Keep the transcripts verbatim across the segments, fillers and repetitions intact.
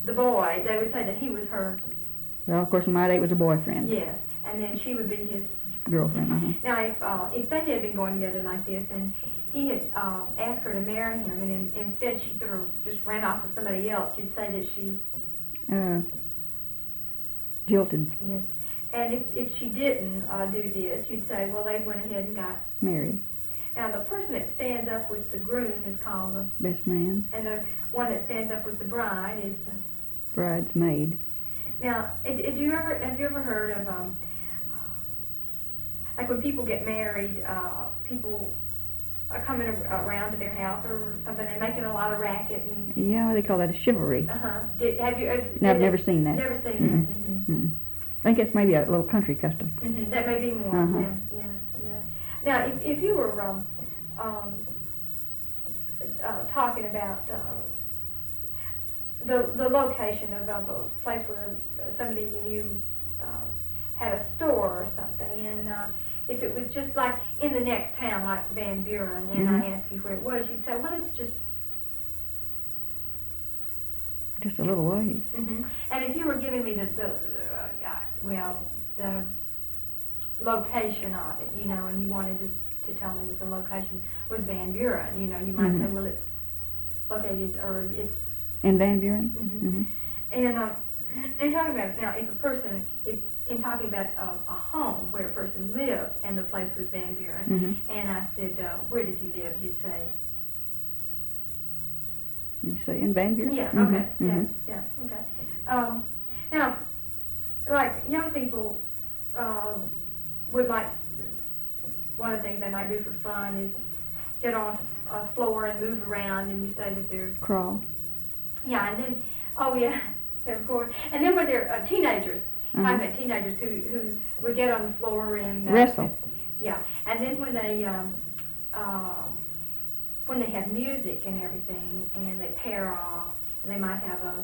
the boy, they would say that he was her. Well, of course, in my day it was a boyfriend. Yes, and then she would be his girlfriend. Uh-huh. Now, if uh, if they had been going together like this, and he had uh, asked her to marry him, and in, instead she sort of just ran off with somebody else, you'd say that she Uh, jilted. Yes. And if if she didn't uh, do this, you'd say, well, they went ahead and got married. Now, the person that stands up with the groom is called the Best man. and the one that stands up with the bride is the Bridesmaid. Now, have you ever have you ever heard of um like when people get married, uh, people are coming ar- around to their house or something and making a lot of racket and Yeah, they call that a chivalry. uh huh. Did have you? Have, No, I've did never it- seen that. Never seen Mm-mm. that. Mm-hmm. Mm. I think it's maybe a little country custom. Mm-hmm. That may be more. Uh-huh. Yeah, yeah, yeah. Now, if if you were um um uh, talking about uh, the the location of, of a place where somebody you knew uh, had a store or something, and uh, if it was just like in the next town, like Van Buren, and Mhm. I asked you where it was, you'd say, well, it's just. Just a little ways. Mm-hmm. And if you were giving me the, the uh, uh, well, the location of it, you know, and you wanted to, to tell me that the location was Van Buren, you know, you might Mhm. say, well, it's located, or it's. In Van Buren? Mhm. Mm-hmm. And uh, in talking about it now, if a person, if in talking about a, a home where a person lived, and the place was Van Buren, Mhm. and I said, uh, where does he live? You'd say. Did you say in Van Buren? Yeah. Mhm. Okay. Yeah. Mhm. Yeah. Okay. Um, now, like young people uh, would like, one of the things they might do for fun is get on a floor and move around, and you say that they're. Crawl. Yeah, and then, oh yeah, of course. And then when they're uh, teenagers, Uh-huh. I've met teenagers who, who would get on the floor and uh, Wrestle. Yeah, and then when they um, uh, when they have music and everything, and they pair off, and they might have a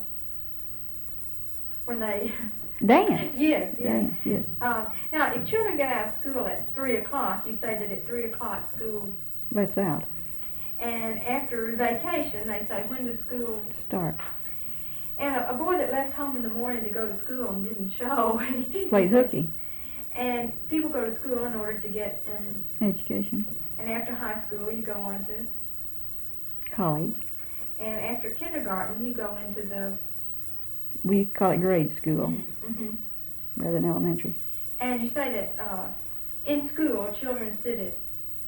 when they Dance. yes, yes. Dance, yes. Uh, now, if children get out of school at three o'clock, you say that at three o'clock school. Let's out. And after vacation, they say, when does school Start. And a, a boy that left home in the morning to go to school and didn't show. Played hooky. And people go to school in order to get, um, Education. and after high school you go on to, College. and after kindergarten you go into the, We call it grade school hmm rather than elementary. and you say that uh, in school children sit at,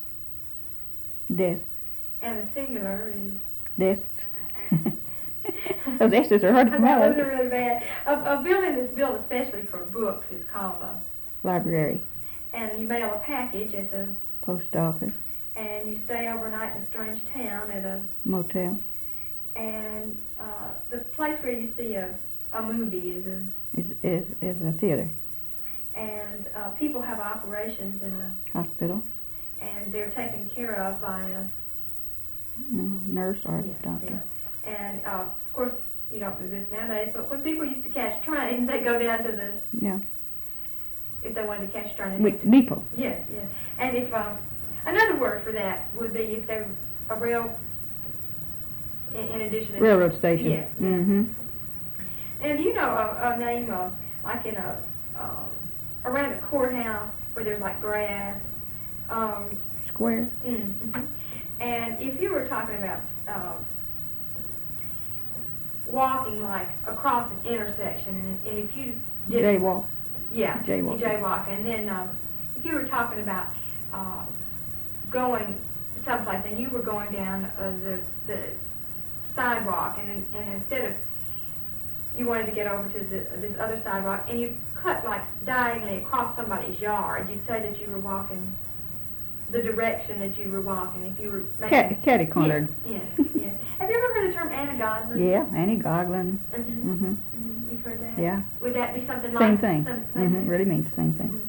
Desks. and the singular is, Desks. Those S's are hard to I thought those pronounce. are really bad. A, a building that's built especially for books is called a, Library. and you mail a package at the, Post office. and you stay overnight in a strange town at a, Motel. and uh, the place where you see a, a movie is a, Is, is, is a theater. and uh, people have operations in a, Hospital. and they're taken care of by a, No, nurse or yeah, doctor. yeah. And uh, of course you don't do this nowadays, but when people used to catch trains, they go down to the, Yeah. if they wanted to catch trains. With depot. Yes, yes. And if um, another word for that would be if they're a rail, in, in addition to Railroad station. Yes. yes. Mm-hmm. And you know a, a name uh, like in a uh, around the courthouse where there's like grass. Um, Square. mm-hmm. And if you were talking about uh, walking like across an intersection, and, and if you did Jaywalk. yeah, Jaywalk. you jaywalk, and then um, if you were talking about uh, going someplace and you were going down uh, the the sidewalk, and and instead of you wanted to get over to the, this other sidewalk, and you cut like diagonally across somebody's yard, you'd say that you were walking the direction that you were walking. If you were making Cat, catty cornered. Yes, yes, yes. Have you ever heard the term anagoglin? Yeah, Annie Goglin. Mm-hmm. Mm-hmm. Mm-hmm. You've heard that? Yeah. Would that be something like Same thing. Some, Mm-hmm. Really means the same thing. Mhm.